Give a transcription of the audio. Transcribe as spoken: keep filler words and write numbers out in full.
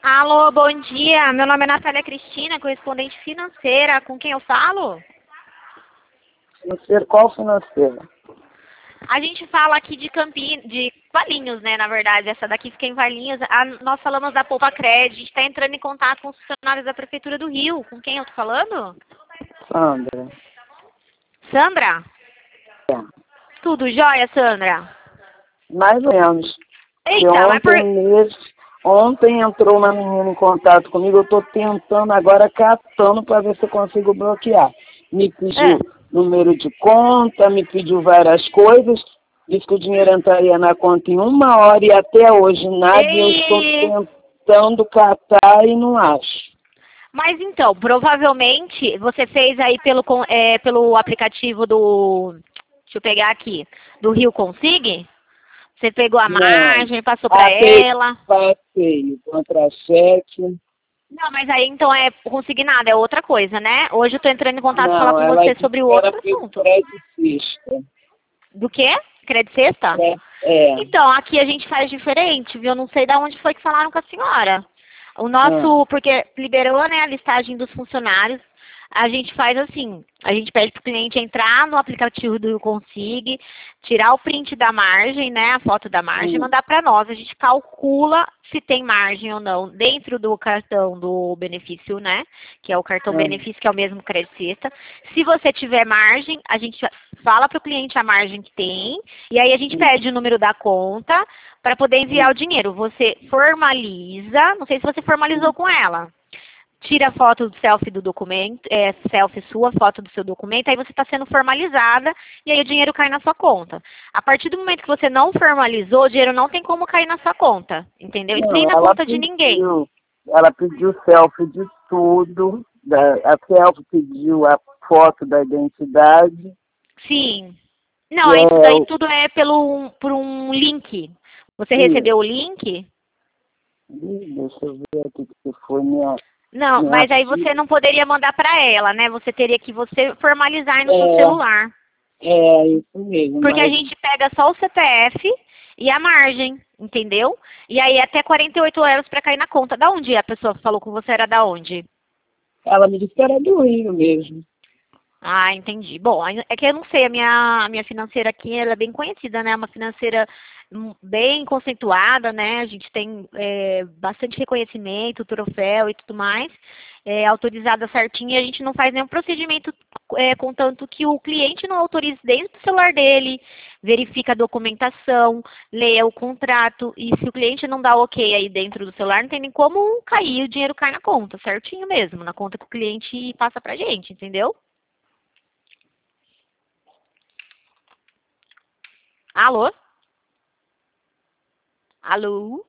Alô, bom dia. Meu nome é Natália Cristina, correspondente financeira. Com quem eu falo? Financeiro, qual financeiro? A gente fala aqui de Campinas, de Valinhos, né? Na verdade, essa daqui fica em Valinhos. A- nós falamos da Poupa Cred. A gente está entrando em contato com os funcionários da Prefeitura do Rio. Com quem eu tô falando? Sandra. Sandra? É. Tudo jóia, Sandra? Mais ou menos. Porque Eita, mas por... ontem mesmo, ontem entrou uma menina em contato comigo, eu estou tentando agora, catando para ver se eu consigo bloquear. Me pediu É. número de conta, me pediu várias coisas, disse que o dinheiro entraria na conta em uma hora e até hoje nada, e eu estou Ei! tentando catar e não acho. Mas então, provavelmente você fez aí pelo, con- é, pelo aplicativo do... Deixa eu pegar aqui. Do Rio Consig? Você pegou a Não. margem, passou para Passei, ela. passei contra-cheque. Não, mas aí então é consignado, é outra coisa, né? Hoje eu tô entrando em contato para falar Não, com ela você disse sobre o que era outro por assunto. credicista. Do quê? Crédito sexta? É, é. Então, aqui a gente faz diferente, viu? Eu não sei de onde foi que falaram com a senhora. O Ah, nosso, porque liberou, né, a listagem dos funcionários, a gente faz assim, a gente pede para o cliente entrar no aplicativo do Consig, tirar o print da margem, né, a foto da margem, e hum, mandar para nós. A gente calcula se tem margem ou não dentro do cartão do benefício, né, que é o cartão ah, benefício, que é o mesmo credicista. Se você tiver margem, a gente fala para o cliente a margem que tem, e aí a gente hum, pede o número da conta para poder enviar hum, o dinheiro. Você formaliza, não sei se você formalizou hum. com ela. Tira a foto do selfie do documento, é, selfie sua, foto do seu documento, aí você está sendo formalizada e aí o dinheiro cai na sua conta. A partir do momento que você não formalizou, o dinheiro não tem como cair na sua conta, entendeu? Isso nem Não, na ela conta de ninguém. pediu, ela pediu selfie de tudo, da, a selfie pediu a foto da identidade, Sim. que Não, é isso daí o, tudo é pelo, por um link. Você isso. recebeu o link? Ih, deixa eu ver aqui que foi minha, Não, minha mas aí filha. você não poderia mandar para ela, né? Você teria que você formalizar no seu É, celular. é isso mesmo, Porque a mas gente pega só o C P F e a margem, entendeu? E aí até quarenta e oito euros para cair na conta. Da onde a pessoa falou com você? Era da onde? ela me disse que era do Rio mesmo. Ah, entendi. Bom, aí é que eu não sei, a minha, a minha financeira aqui, ela é bem conhecida, né? Uma financeira hum, bem conceituada, né? A gente tem é, bastante reconhecimento, troféu e tudo mais, é, autorizada certinho, e a gente não faz nenhum procedimento é, contanto que o cliente não autorize dentro do celular dele, verifica a documentação, leia o contrato, e se o cliente não dá ok aí dentro do celular, não tem nem como cair, o dinheiro cai na conta, certinho mesmo, na conta que o cliente passa pra gente, entendeu? Alô? Alô?